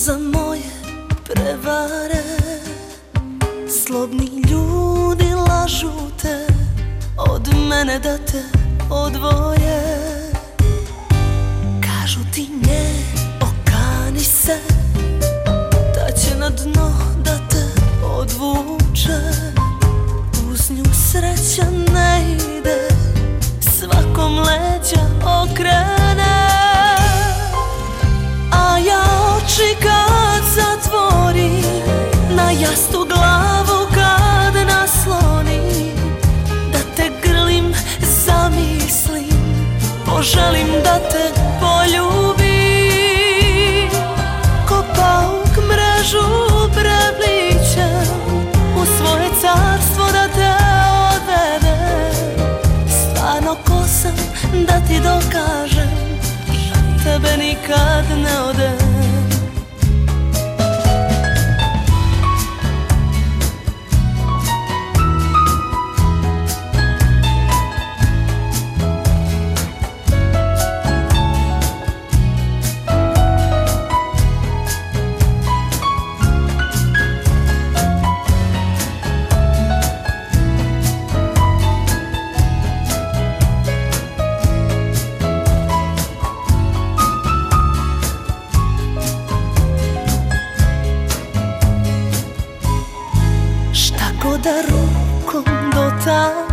za moje prevare. Slobni ljudi lažu te, od mene da te odvoje. Kažu ti ne, okani se, da će na dno da te odvuče. Uz nju sreća ne ide, svakom leđa okrene. A ja oči kad zatvorim, na jasnu glavu kad naslonim, da te grlim, zamislim, poželim da te poljubim. Ko pauk mrežu preplićem, u svoje carstvo da te odvedem. Stvarno ko sam da ti dokažem, tebe nikad ne odem. Da rukom dotaknem,